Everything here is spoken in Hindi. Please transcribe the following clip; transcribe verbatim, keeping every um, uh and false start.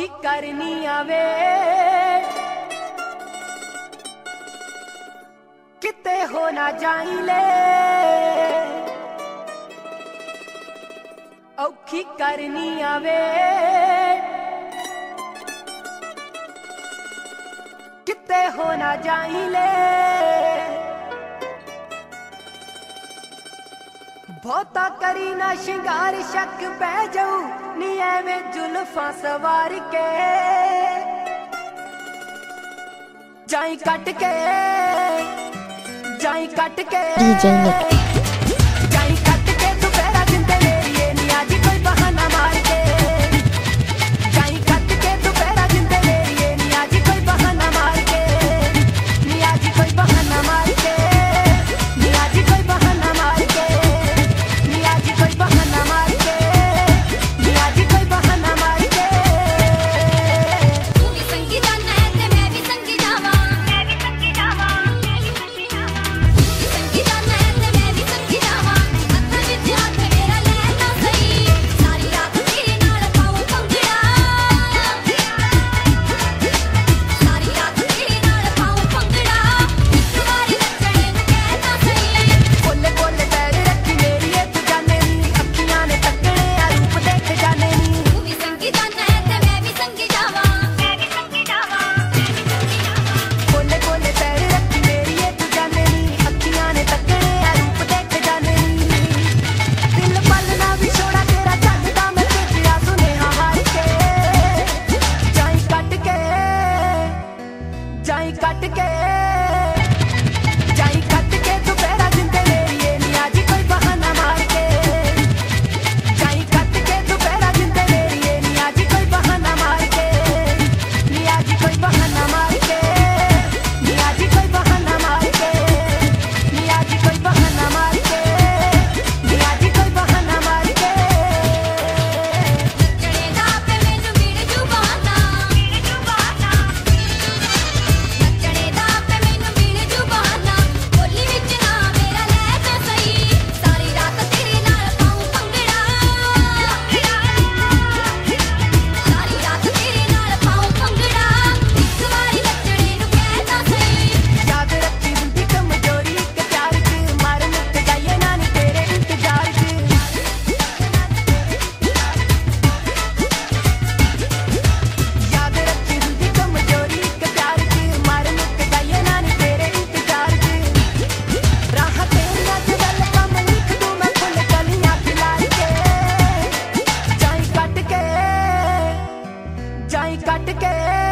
औखी करनी आवे किते हो ना जाई ले, औखी करनी आवे किते हो ना जाई ले। बहुता करी ना शिंगार शक पै जाऊ नी एवें जुल्फां सवार के जाई कट के जाई कट के जाई कट के तू पैरा जिंदे मेरी नी आज कोई बहाना मार के जाई कट के तू पैरा जिंदे मेरी नी आज कोई बहाना मार के नी आज कोई बहाना मार के नी आज कोई बहाना मार के नी आज कोई बहाना मार के नी आज कोई बहाना मार के। तू भी संगी जाना है ते मैं भी संगी जावा, मैं भी संगी जावा, संगी जाना है ते मैं भी संगी जावा। हत्थ विच हत्थ मेरा लेना सही, सारी रात तेरे नाल पाऊं पंगड़ा, सारी रात तेरे नाल पाऊं पंगड़ा। इक वारी नचणे नूं कहना सही, बोले बोले पैर रखी मेरी ए तू जाने नी अखियां ने तकने आ रूप देख जाने नी। तू भी संगी जाना है ते मैं भी संगी जावा, मैं भी संगी जावा, बोले बोले पैर रखी मेरी ए तू जाने नी अखियां ने तकने आ रूप देख जाने नी। दिल पलना भी छोड़ा तेरा चलदा मैं भेजिया सुनेहा हार के जाई कट के जाई कट के जाई कट के तू पैरा जिंदे मेरी ए नी आज कोई बहाना मार के जाई कट के तू पैरा जिंदे मेरी ए नी आज कोई बहाना मार के नी आज कोई बहाना मार के नी आज कोई बहाना मार के नी आज कोई बहाना मार के नी आज कोई बहाना मार के। नचणे दा पे मैनू मिल जू बहाना, मिल जू बहाना, नचणे दा पे मैनू मिल जू बहाना। बोली विच ना मेरा ले ते सही, सारी रात तेरे नाल पाऊं पंगड़ा, सारी रात तेरे नाल पाऊं पंगड़ा। इक वारी नचणे नूं कहना सही, याद रखी हुंदी कमजोरी इक प्यार च मर मुक जाइए ना नी तेरे इंतजार च। याद रखी हुंदी कमजोरी इक प्यार च मर मुक जाइए ना नी तेरे इंतजार च। राह तेरियां च वेलकम लिख दूं मैं फुल कलियां खिलार के जाई कट के जाई कट के